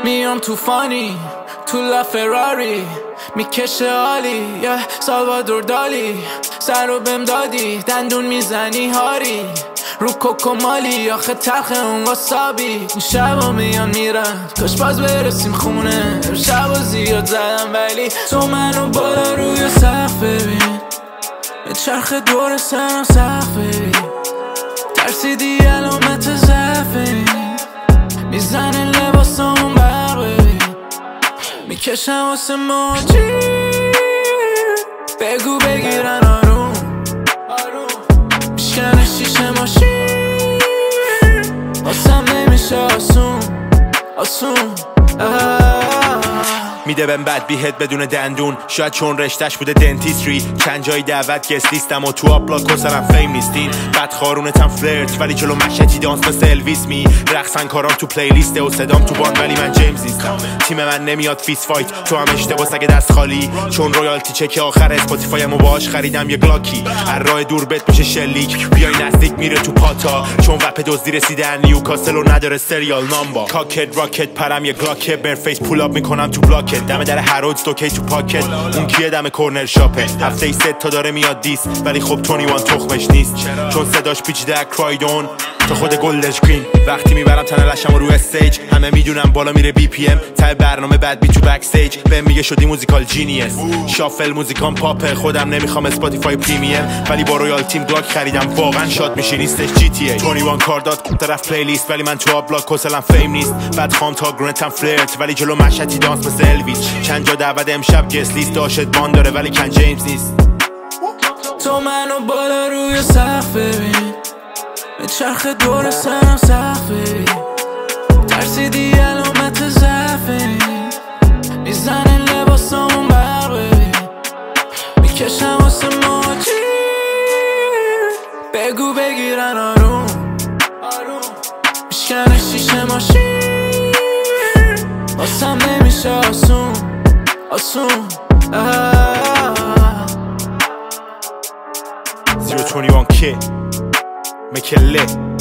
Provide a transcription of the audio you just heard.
میام توفانی تو لافراری میکشه عالی سالوادور دالی سر رو بهم دادی دندون میزنی هاری رو کوکو مالی آخه تلخ اون واسابی این شبا میان میرن کاش باز برسیم خونه شبا زیاد زدم ولی تو منو بالا روی سقف ببین به چرخ دور سرم سقف ببین ترسیدی علامت ضعف میزنه لباسامون برق ببین میکشم واسه موجی بگو بگیرن آروم میشکنه شیشه ماشین واسم نمیشه آسون میده بهم بد بیهت بدون دندون شاید چون رشتش بوده دنتیستری چند جایی دعوت گست لیستم و تو آپلاد کسرم فیم نیستین بد خارونتم فلرت ولی جلو مشهدی دانس مثل الویس می رقصن کارام تو پلیلیسته و صدام تو بان ولی من جیمز نیستم تیم من نمیاد فیس فایت تو هم اشتباس اگه دست خالی چون رویالتی چک آخر اسپاتیفای مو باهاش خریدم یه گلاکی هر راه دور بت میشه شلیک بیای نزدیک میره تو پاتا چون وپ دزدی رسیده نیوکاسل و نداره سریال نامبر کاکت راکت پرم یه گلاک برفیس پول اپ میکنم تو بلاک دم در هرودز دوکی تو پاکت اون کیه دم کورنر شاپه هفته ای 3 تا داره میاد دیس ولی خب 21 تخمش نیست چون صداش پیچیده کرایدون تا خود گلدش گرین وقتی میبرم تنلشم رو استیج همه میدونم بالا میره بی پی ام تا برنامه بعد بی تو بک استیج بهم میگه شدی موزیکال جینیس شافل موزیکام پاپه خودم نمیخوام اسپاتیفای پریمیم ولی با رویال تیم بلاک خریدم واقعا شاد میشی نیستش جی تی ای 21 کار داد طرف پلیلیست ولی من تو بلاک کسلم فیم نیست بعد خام تا گرنتم فلرت ولی جلو مشهدی دانس مثل الویس چند جا دعوت امشب گست لیست داشت بان داره ولی کن جیمز نیست تو منو بالا روی سقف ببین به چرخ دور سرم سقف ببین ترسیدی علامت ضعف میزنه لباسامون برق ببین میکشم واسه موجی بگو بگیرن آروم میشکنه شیشه ماشین واسم نمیشه آسون 021 Kid make it lit